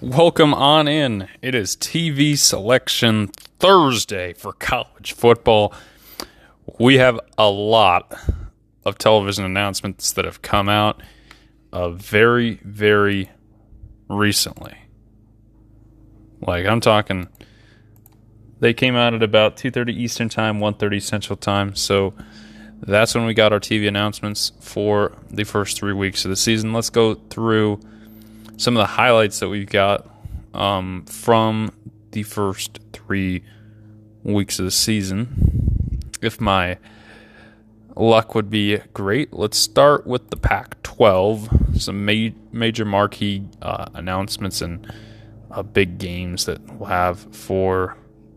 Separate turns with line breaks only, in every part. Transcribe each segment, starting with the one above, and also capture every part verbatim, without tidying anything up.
Welcome on in. It is T V Selection Thursday for college football. We have a lot of television announcements that have come out uh, very, very recently. Like, I'm talking, they came out at about two thirty Eastern Time, one thirty Central Time. So that's when we got our T V announcements for the first three weeks of the season. Let's go through some of the highlights that we've got um, from the first three weeks of the season. If my luck would be great, let's start with the Pac twelve. Some ma- major marquee uh, announcements and uh, big games that we'll have for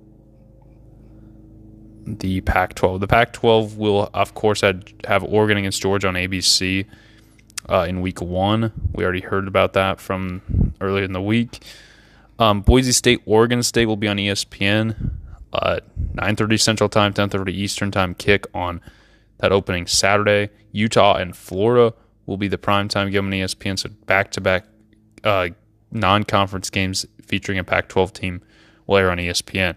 the Pac twelve. The Pac twelve will, of course, have, have Oregon against Georgia on A B C. Uh, in week one. We already heard about that from earlier in the week. Um, Boise State, Oregon State will be on E S P N. Uh, nine thirty Central Time, ten thirty Eastern Time kick on that opening Saturday. Utah and Florida will be the primetime game on E S P N. So back-to-back uh, non-conference games featuring a Pac twelve team will air on E S P N.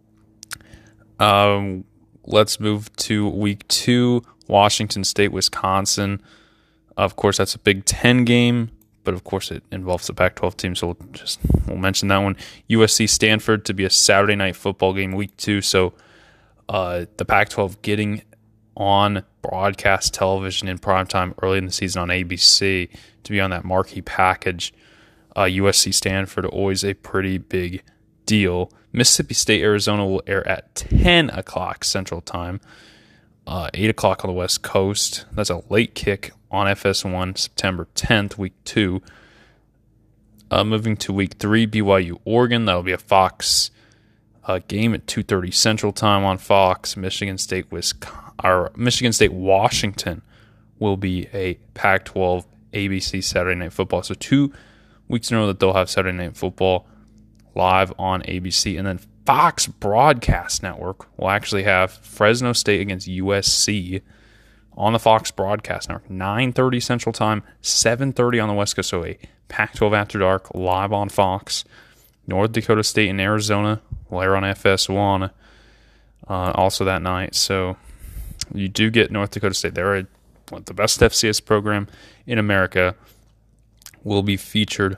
Um, let's move to week two. Washington State, Wisconsin. Of course, that's a Big Ten game, but of course it involves the Pac twelve team, so we'll just we'll mention that one. U S C Stanford to be a Saturday night football game, week two. So uh, the Pac twelve getting on broadcast television in primetime early in the season on A B C to be on that marquee package. Uh, U S C Stanford, always a pretty big deal. Mississippi State, Arizona will air at ten o'clock Central Time. Uh, eight o'clock on the West Coast. That's a late kick on F S one, September tenth, week two. Uh, moving to week three, B Y U, Oregon. That'll be a Fox uh, game at two thirty Central Time on Fox. Michigan State, Wisconsin, or Michigan State, Washington will be a Pac twelve A B C Saturday Night Football. So two weeks in a row that they'll have Saturday Night Football live on A B C. And then Fox Broadcast Network will actually have Fresno State against U S C on the Fox Broadcast Network, nine thirty Central Time, seven thirty on the West Coast. So a Pac twelve After Dark live on Fox. North Dakota State and Arizona will air on F S one uh, also that night. So you do get North Dakota State. They're a, what, the best F C S program in America, will be featured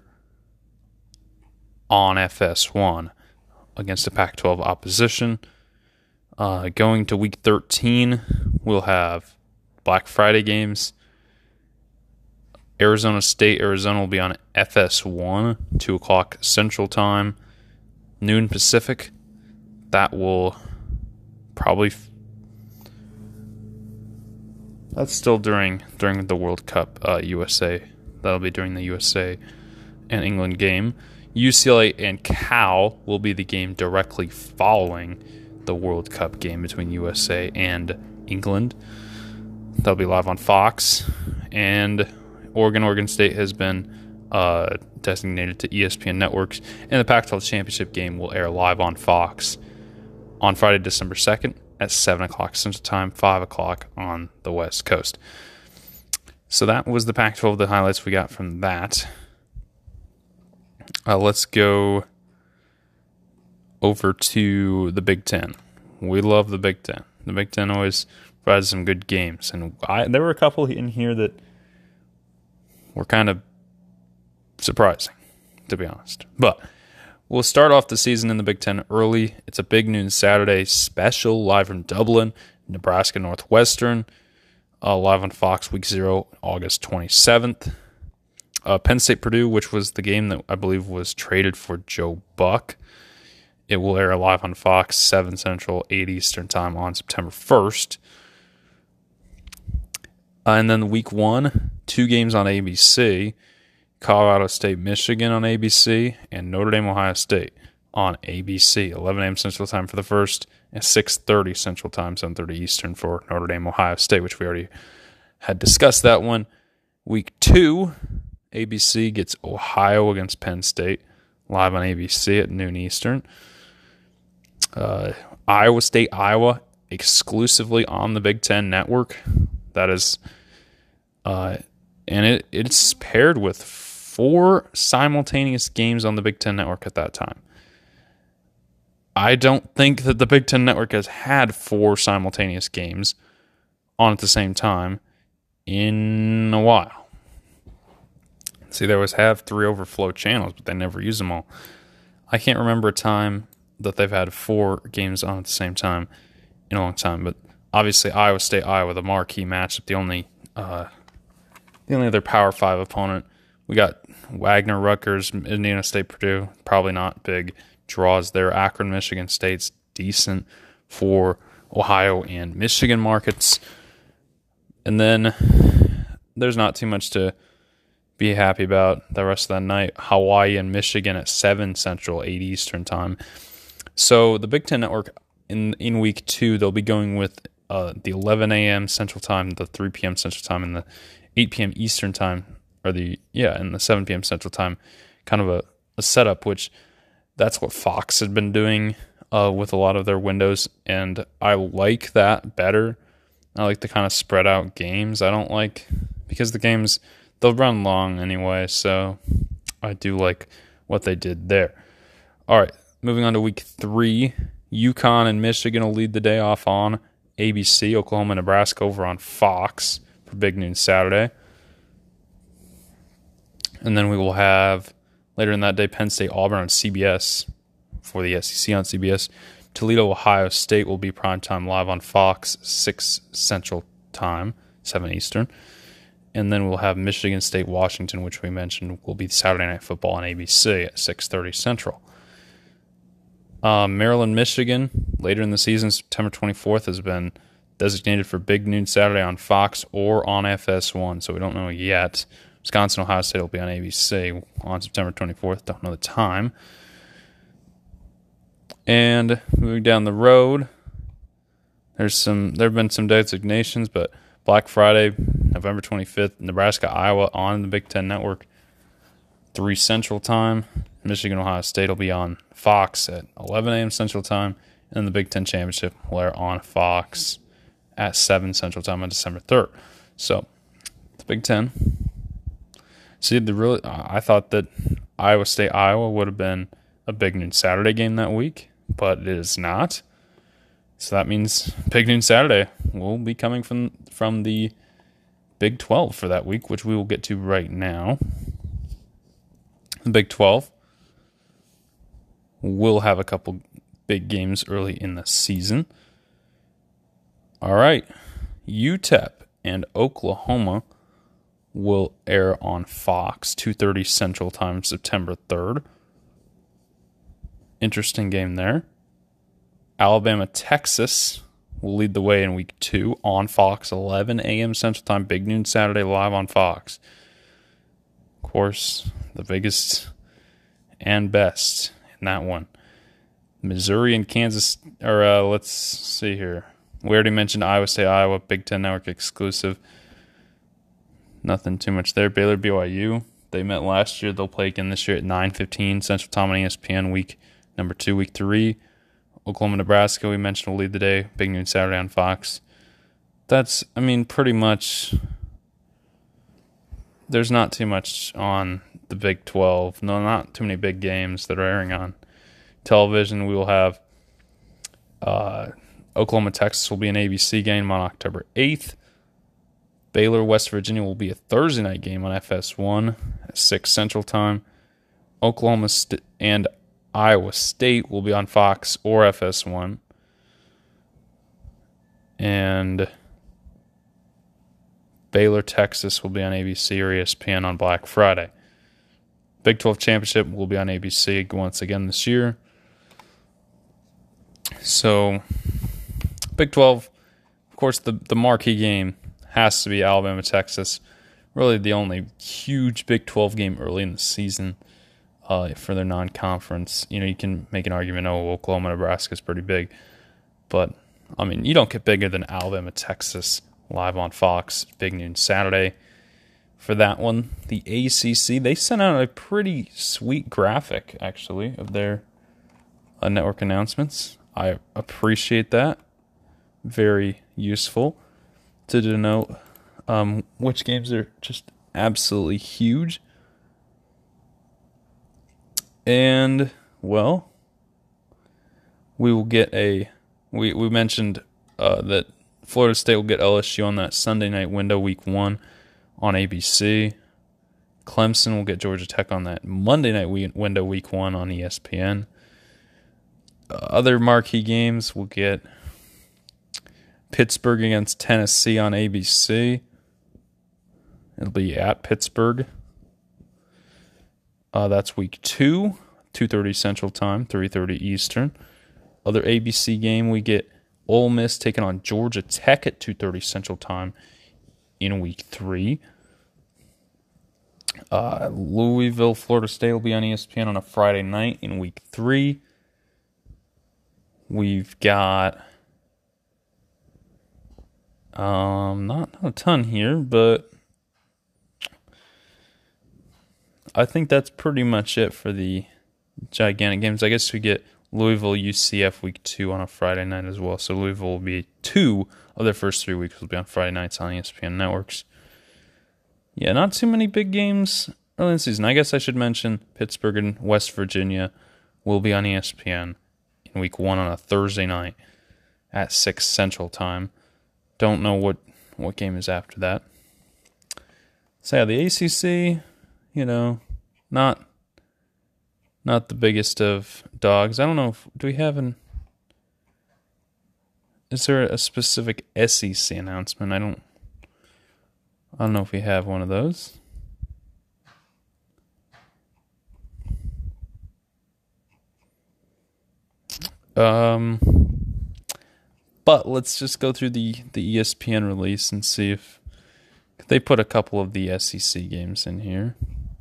on F S one against a Pac twelve opposition. Uh, going to week thirteen, we'll have Black Friday games. Arizona State, Arizona will be on F S one, two o'clock Central Time, noon Pacific. That will probably... F- That's still during during the World Cup uh, U S A. That'll be during the U S A and England game. U C L A and Cal will be the game directly following the World Cup game between U S A and England. That'll be live on Fox. And Oregon, Oregon State has been uh, designated to E S P N networks. And the Pac twelve Championship game will air live on Fox on Friday, December second at seven o'clock Central Time, five o'clock on the West Coast. So that was the Pac twelve, the highlights we got from that. Uh, let's go over to the Big Ten. We love the Big Ten. The Big Ten always provides some good games. And I, there were a couple in here that were kind of surprising, to be honest. But we'll start off the season in the Big Ten early. It's a big noon Saturday special live from Dublin, Nebraska Northwestern, uh, live on Fox Week Zero, August twenty-seventh. Uh, Penn State Purdue, which was the game that I believe was traded for Joe Buck. It will air live on Fox, seven Central, eight Eastern Time on September first. Uh, and then week one, two games on A B C. Colorado State, Michigan on A B C, and Notre Dame, Ohio State on A B C. eleven a.m. Central Time for the first, and six thirty Central Time, seven thirty Eastern for Notre Dame, Ohio State, which we already had discussed that one. Week two, A B C gets Ohio against Penn State, live on A B C at noon Eastern. Uh, Iowa State, Iowa, exclusively on the Big Ten Network. That is, uh, and it it's paired with four simultaneous games on the Big Ten Network at that time. I don't think that the Big Ten Network has had four simultaneous games on at the same time in a while. See, they always have three overflow channels, but they never use them all. I can't remember a time that they've had four games on at the same time in a long time, but obviously Iowa State, Iowa, the marquee matchup, the only uh, the only other Power Five opponent. We got Wagner, Rutgers, Indiana State, Purdue. Probably not big draws there. Akron, Michigan State's decent for Ohio and Michigan markets. And then there's not too much to be happy about the rest of the night. Hawaii and Michigan at seven Central, eight Eastern time. So the Big Ten Network in in week two, they'll be going with uh, the eleven a.m. Central time, the three p.m. Central time, and the eight p.m. Eastern time, or the, yeah, and the seven p.m. Central time, kind of a, a setup, which that's what Fox had been doing uh, with a lot of their windows, and I like that better. I like the kind of spread out games. I don't like, because the games, they'll run long anyway, so I do like what they did there. All right, moving on to week three. UConn and Michigan will lead the day off on A B C. Oklahoma, Nebraska over on Fox for Big Noon Saturday. And then we will have, later in that day, Penn State, Auburn on C B S for the S E C on C B S. Toledo, Ohio State will be primetime live on Fox, six Central Time, seven Eastern. And then we'll have Michigan State, Washington, which we mentioned will be Saturday Night Football on A B C at six thirty Central. Um, Maryland, Michigan, later in the season, September twenty-fourth, has been designated for Big Noon Saturday on Fox or on F S one, so we don't know yet. Wisconsin, Ohio State will be on A B C on September twenty-fourth. Don't know the time. And moving down the road, there's some. There have been some designations, but Black Friday, November twenty-fifth, Nebraska, Iowa on the Big Ten Network, three Central Time. Michigan, Ohio State will be on Fox at eleven a.m. Central Time, and then the Big Ten Championship will air on Fox at seven Central Time on December third. So, the Big Ten. See, the really, I thought that Iowa State, Iowa would have been a Big Noon Saturday game that week, but it is not. So that means Big Noon Saturday will be coming from from the Big twelve for that week, which we will get to right now. The Big twelve will have a couple big games early in the season. All right, U T E P and Oklahoma will air on Fox, two thirty Central Time, September third. Interesting game there. Alabama, Texas will lead the way in week two on Fox, eleven a.m. Central Time, Big Noon Saturday, live on Fox. Of course, the biggest and best in that one. Missouri and Kansas, or uh, let's see here. We already mentioned Iowa State, Iowa, Big Ten Network exclusive. Nothing too much there. Baylor, B Y U. They met last year. They'll play again this year at nine fifteen Central Time on E S P N, week number two, week three. Oklahoma, Nebraska, we mentioned, will lead the day. Big Noon Saturday on Fox. That's, I mean, pretty much, there's not too much on the Big twelve. No, not too many big games that are airing on television. We will have uh, Oklahoma, Texas will be an A B C game on October eighth. Baylor, West Virginia will be a Thursday night game on F S one at six Central Time. Oklahoma St- and Iowa State will be on Fox or F S one. And Baylor, Texas will be on A B C or E S P N on Black Friday. Big twelve Championship will be on A B C once again this year. So, Big twelve, of course, the, the marquee game has to be Alabama, Texas. Really the only huge Big twelve game early in the season uh, for their non-conference. You know, you can make an argument, oh, Oklahoma, Nebraska is pretty big. But, I mean, you don't get bigger than Alabama, Texas live on Fox, Big Noon Saturday. For that one, the A C C, they sent out a pretty sweet graphic, actually, of their uh, network announcements. I appreciate that. Very useful to denote um, which games are just absolutely huge. And, well, we will get a... We, we mentioned uh, that Florida State will get L S U on that Sunday night window, week one, on A B C. Clemson will get Georgia Tech on that Monday night window, week one, on E S P N. Uh, other marquee games will get Pittsburgh against Tennessee on A B C. It'll be at Pittsburgh. Uh, that's week two, two thirty Central Time, three thirty Eastern. Other A B C game, we get Ole Miss taking on Georgia Tech at two thirty Central Time in week three. Uh, Louisville, Florida State will be on E S P N on a Friday night in week three. We've got um not, not a ton here, but I think that's pretty much it for the gigantic games. I guess we get Louisville U C F week two on a Friday night as well. So Louisville will be two of their first three weeks will be on Friday nights on E S P N networks. Yeah, not too many big games early in the season. I guess I should mention Pittsburgh and West Virginia will be on E S P N in week one on a Thursday night at six Central Time. Don't know what, what game is after that. So yeah, the A C C, you know, not not the biggest of dogs. I don't know if, do we have an, is there a specific S E C announcement? I don't, I don't know if we have one of those. Um, but let's just go through the, the E S P N release and see if they put a couple of the S E C games in here.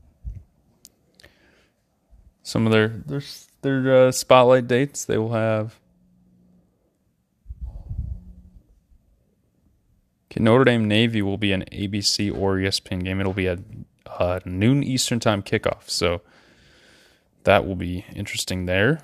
Some of their their their uh, spotlight dates they will have. Okay, Notre Dame Navy will be an A B C or E S P N game. It'll be a, a noon Eastern time kickoff, so that will be interesting there.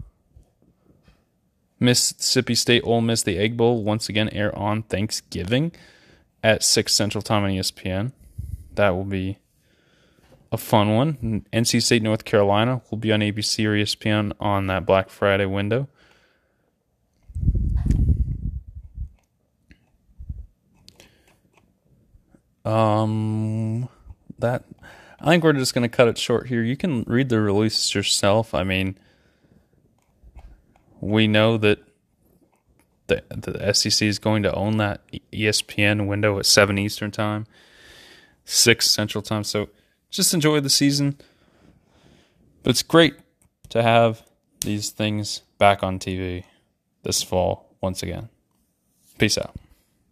Mississippi State Ole Miss, the Egg Bowl, once again air on Thanksgiving at six Central Time on E S P N. That will be a fun one. N C State North Carolina will be on A B C or E S P N on that Black Friday window. Um, that I think we're just going to cut it short here. You can read the releases yourself. I mean, we know that the, the S E C is going to own that E S P N window at seven Eastern Time, six Central Time. So just enjoy the season. But it's great to have these things back on T V this fall once again. Peace out.